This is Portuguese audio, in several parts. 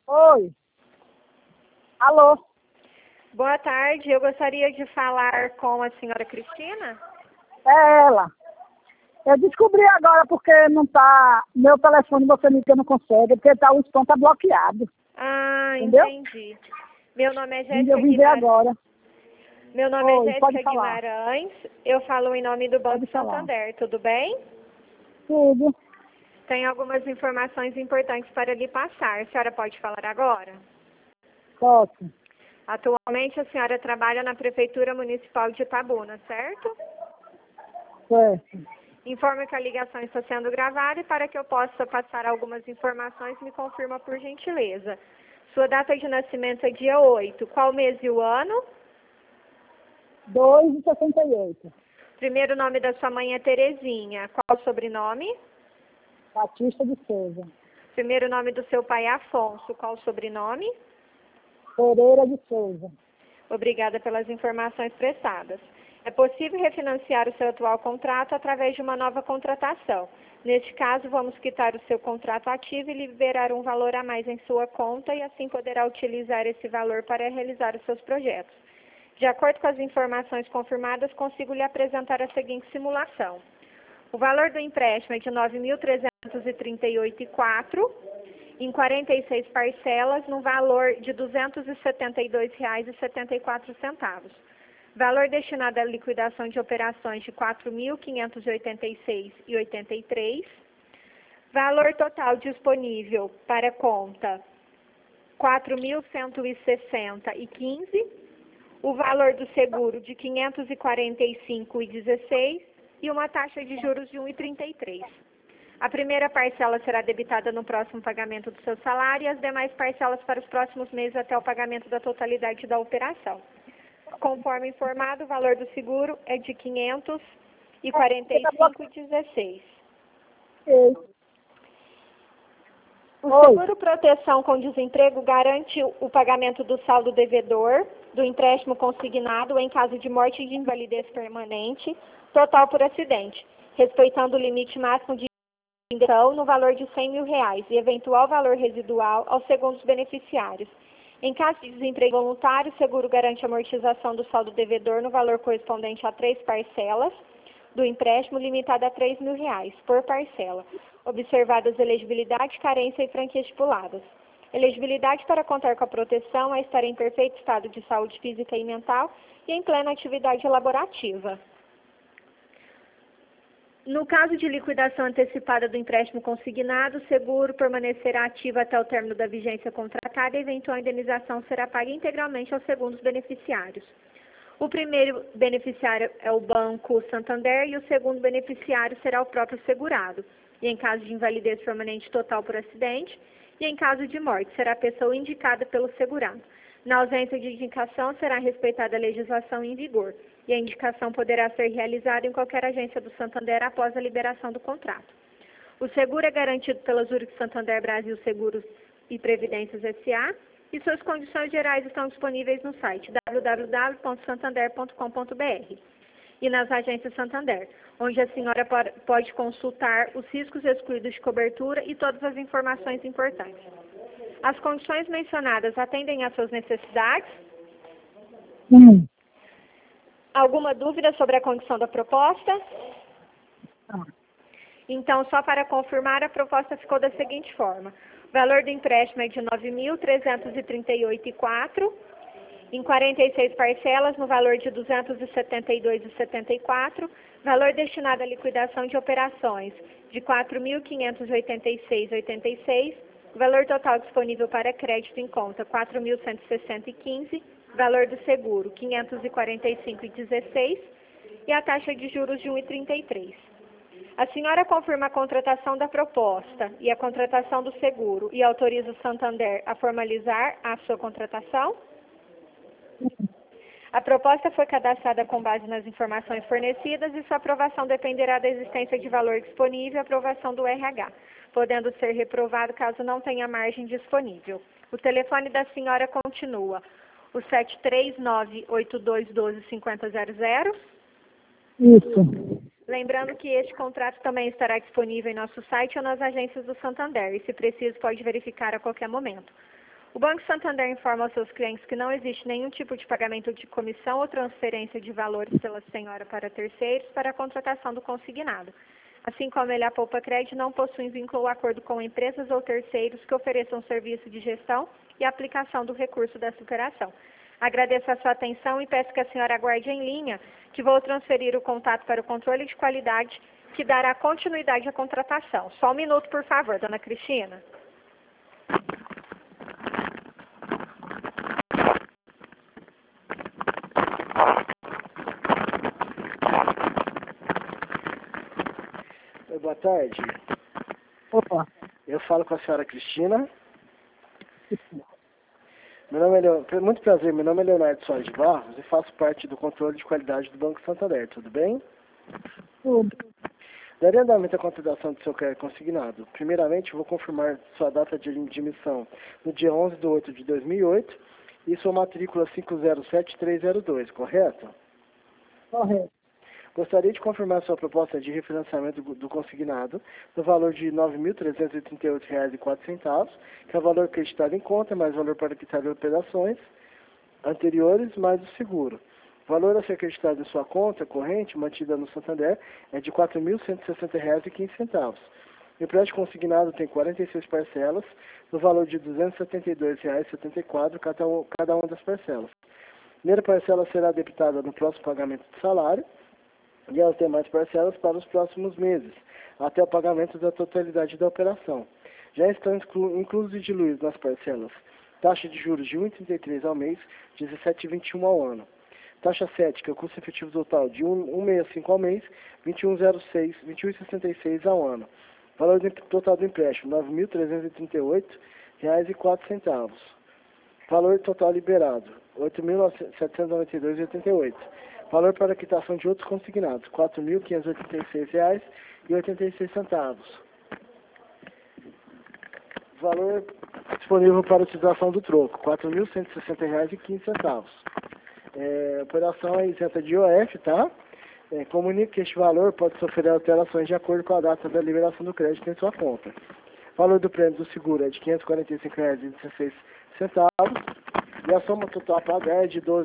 Oi. Alô? Boa tarde, eu gostaria de falar com a senhora Cristina. É ela. Eu descobri agora porque não tá. Meu telefone você me não consegue, porque o som tá bloqueado. Ah, Entendeu? entendi. Meu nome é Eu Jéssica vim ver Guimarães. agora. Meu nome é Oi, pode Jéssica falar. Guimarães. Eu falo em nome do Banco Pode falar. Santander, tudo bem? Tudo. Tenho algumas informações importantes para lhe passar. A senhora pode falar agora? Posso. Atualmente a senhora trabalha na Prefeitura Municipal de Itabuna, certo? Certo. Informo que a ligação está sendo gravada e para que eu possa passar algumas informações, me confirma por gentileza. Sua data de nascimento é dia 8. Qual mês e o ano? 2,68. Primeiro nome da sua mãe é Terezinha. Qual o sobrenome? Batista de Souza. Primeiro nome do seu pai é Afonso. Qual o sobrenome? Pereira de Souza. Obrigada pelas informações prestadas. É possível refinanciar o seu atual contrato através de uma nova contratação. Neste caso, vamos quitar o seu contrato ativo e liberar um valor a mais em sua conta e assim poderá utilizar esse valor para realizar os seus projetos. De acordo com as informações confirmadas, consigo lhe apresentar a seguinte simulação. O valor do empréstimo é de R$ 9.338,04 em 46 parcelas, no valor de R$ 272,74. Valor destinado à liquidação de operações de R$ 4.586,83. Valor total disponível para conta, R$ 4.160,15. O valor do seguro de R$ 545,16 e uma taxa de juros de 1,33. A primeira parcela será debitada no próximo pagamento do seu salário e as demais parcelas para os próximos meses até o pagamento da totalidade da operação. Conforme informado, o valor do seguro é de R$ 545,16. O seguro proteção com desemprego garante o pagamento do saldo devedor, do empréstimo consignado em caso de morte e de invalidez permanente, total por acidente, respeitando o limite máximo de indenização no valor de R$ 100.000 e eventual valor residual aos segundos beneficiários. Em caso de desemprego voluntário, o seguro garante a amortização do saldo devedor no valor correspondente a 3 parcelas do empréstimo, limitado a R$ 3.000 por parcela, observadas elegibilidade, carência e franquia estipuladas. Elegibilidade para contar com a proteção é estar em perfeito estado de saúde física e mental e em plena atividade laborativa. No caso de liquidação antecipada do empréstimo consignado, o seguro permanecerá ativo até o término da vigência contratada e a eventual indenização será paga integralmente aos segundos beneficiários. O primeiro beneficiário é o Banco Santander e o segundo beneficiário será o próprio segurado. E em caso de invalidez permanente total por acidente, e em caso de morte, será a pessoa indicada pelo segurado. Na ausência de indicação, será respeitada a legislação em vigor, e a indicação poderá ser realizada em qualquer agência do Santander após a liberação do contrato. O seguro é garantido pela Zurich Santander Brasil Seguros e Previdências S.A., e suas condições gerais estão disponíveis no site www.santander.com.br e nas agências Santander, onde a senhora pode consultar os riscos excluídos de cobertura e todas as informações importantes. As condições mencionadas atendem às suas necessidades? Sim. Alguma dúvida sobre a condição da proposta? Então, só para confirmar, a proposta ficou da seguinte forma. O valor do empréstimo é de R$ 9.338,04 em 46 parcelas, no valor de R$ 272,74. Valor destinado à liquidação de operações de R$ 4.586,86. Valor total disponível para crédito em conta, R$ 4.160,15. Valor do seguro, R$ 545,16. E a taxa de juros de 1,33. A senhora confirma a contratação da proposta e a contratação do seguro e autoriza o Santander a formalizar a sua contratação? A proposta foi cadastrada com base nas informações fornecidas e sua aprovação dependerá da existência de valor disponível e aprovação do RH, podendo ser reprovado caso não tenha margem disponível. O telefone da senhora continua o 739-8212-5000. Isso. Lembrando que este contrato também estará disponível em nosso site ou nas agências do Santander, e se preciso pode verificar a qualquer momento. O Banco Santander informa aos seus clientes que não existe nenhum tipo de pagamento de comissão ou transferência de valores pela senhora para terceiros para a contratação do consignado. Assim como ele, a Poupa Cred não possui vínculo ou acordo com empresas ou terceiros que ofereçam serviço de gestão e aplicação do recurso dessa operação. Agradeço a sua atenção e peço que a senhora aguarde em linha, que vou transferir o contato para o controle de qualidade, que dará continuidade à contratação. Só um minuto, por favor, dona Cristina. Boa tarde. Opa. Eu falo com a senhora Cristina. Meu nome é muito prazer, meu nome é Leonardo Soares de Barros e faço parte do controle de qualidade do Banco Santander, tudo bem? Tudo. Daria andamento à contratação do seu crédito consignado. Primeiramente, vou confirmar sua data de emissão no dia 11/8/2008 e sua matrícula 507302, correto? Correto. Gostaria de confirmar sua proposta de refinanciamento do consignado no valor de R$ 9.338,04, que é o valor acreditado em conta, mais o valor para quitar de operações anteriores, mais o seguro. O valor a ser acreditado em sua conta corrente, mantida no Santander, é de R$ 4.160,15. O empréstimo consignado tem 46 parcelas, no valor de R$ 272,74 cada uma das parcelas. A primeira parcela será debitada no próximo pagamento do salário, e as demais parcelas para os próximos meses, até o pagamento da totalidade da operação. Já estão inclusos e diluídos nas parcelas taxa de juros de 1,33 ao mês, 17,21 ao ano. Taxa cética, custo efetivo total de 1,65 ao mês, 21,66 ao ano. Valor total do empréstimo, R$ 9.338,04. Valor total liberado, R$ 8.792,88. Valor para quitação de outros consignados, R$ 4.586,86. Valor disponível para utilização do troco, R$ 4.160,15. Operação é isenta de IOF, tá? Comunique que este valor pode sofrer alterações de acordo com a data da liberação do crédito em sua conta. Valor do prêmio do seguro é de R$ 545,16 e a soma total a pagar é de R$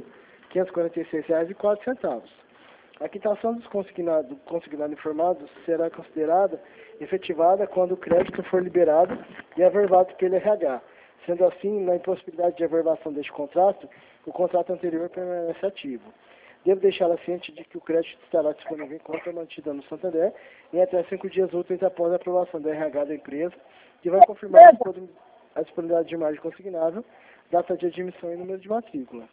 12.546,04. A quitação dos consignados informados será considerada efetivada quando o crédito for liberado e averbado pelo RH. Sendo assim, na impossibilidade de averbação deste contrato, o contrato anterior permanece ativo. Devo deixá-la ciente de que o crédito estará disponível em conta mantida no Santander em até 5 dias úteis após a aprovação do RH da empresa, que vai confirmar a disponibilidade de imagem consignável, data de admissão e número de matrícula.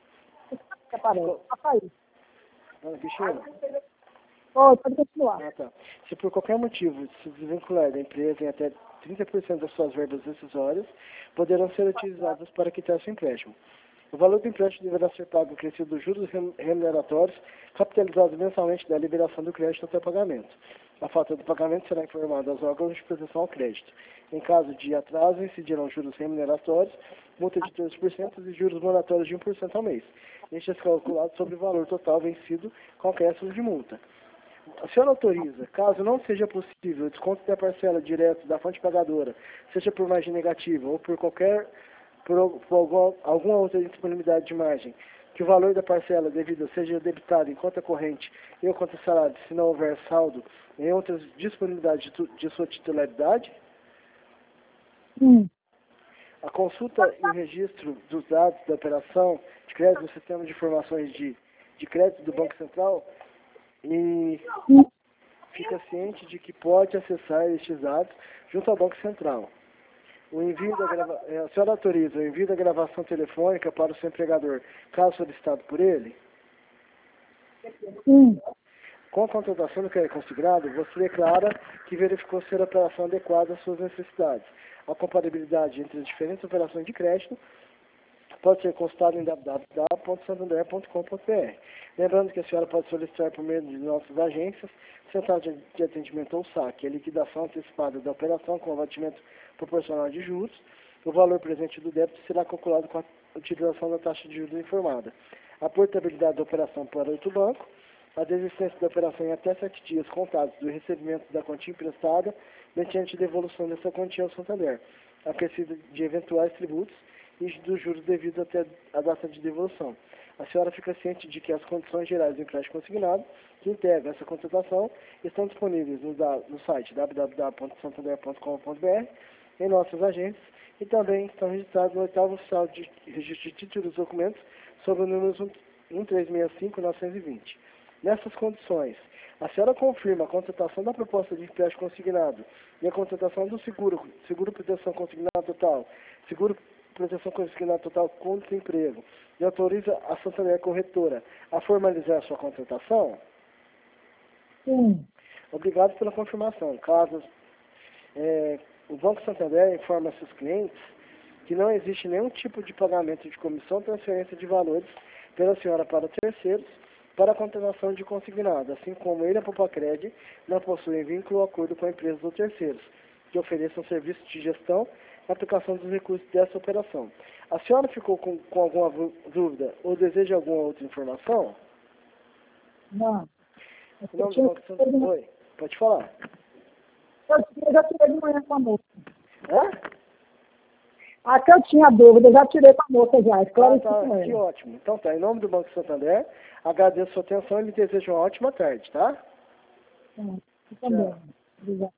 Ana Cristina? Oi, pode continuar. Tá. Se por qualquer motivo se desvincular da empresa em até 30% das suas verbas decisórias, poderão ser utilizadas para quitar seu empréstimo. O valor do empréstimo deverá ser pago acrescido dos juros remuneratórios, capitalizados mensalmente da liberação do crédito até o pagamento. A falta do pagamento será informada aos órgãos de proteção ao crédito. Em caso de atraso, incidirão juros remuneratórios, multa de 3% e juros moratórios de 1% ao mês. Este é calculado sobre o valor total vencido com acréscimo de multa. A senhora autoriza, caso não seja possível o desconto da parcela direto da fonte pagadora, seja por margem negativa ou por alguma outra disponibilidade de margem, que o valor da parcela devida seja debitado em conta corrente e ou conta salário, se não houver saldo em outras disponibilidades de sua titularidade? A consulta e o registro dos dados da operação de crédito no sistema de informações de crédito do Banco Central e fica ciente de que pode acessar estes dados junto ao Banco Central. A senhora autoriza o envio da gravação telefônica para o seu empregador, caso solicitado por ele? Com a contratação do crédito consignado, você declara que verificou ser a operação adequada às suas necessidades. A compatibilidade entre as diferentes operações de crédito pode ser consultada em www.santander.com.br. Lembrando que a senhora pode solicitar por meio de nossas agências, central de atendimento ou saque, a liquidação antecipada da operação com abatimento proporcional de juros. O valor presente do débito será calculado com a utilização da taxa de juros informada. A portabilidade da operação para outro banco, a desistência da operação em até 7 dias contados do recebimento da quantia emprestada, mediante devolução dessa quantia ao Santander, acrescida de eventuais tributos e dos juros devido até a data de devolução. A senhora fica ciente de que as condições gerais do empréstimo consignado, que integram essa contratação, estão disponíveis no site www.santander.com.br, em nossas agências, e também estão registrados no 8º Oficial de Registro de Títulos e Documentos, sob o número 1365-920. Nessas condições, a senhora confirma a contratação da proposta de empréstimo consignado e a contratação do seguro proteção consignado total, seguro proteção consignado total contra emprego, e autoriza a Santander Corretora a formalizar a sua contratação? Sim. Obrigado pela confirmação. Caso o Banco Santander informa seus clientes que não existe nenhum tipo de pagamento de comissão ou transferência de valores pela senhora para terceiros para a contratação de consignado, assim como ele e a Popacred não possuem vínculo ou acordo com empresas ou terceiros que ofereçam serviços de gestão e aplicação dos recursos dessa operação. A senhora ficou com alguma dúvida ou deseja alguma outra informação? Não. O nome do Banco Santander... Oi, pode falar. Eu já tirei de manhã com a moça. Hã? A que eu tinha dúvida, eu já tirei com a moça já. Esclareci Tá, com ela. que ótimo. Então tá, em nome do Banco Santander, agradeço a sua atenção e lhe desejo uma ótima tarde, tá? Sim, também. Obrigada.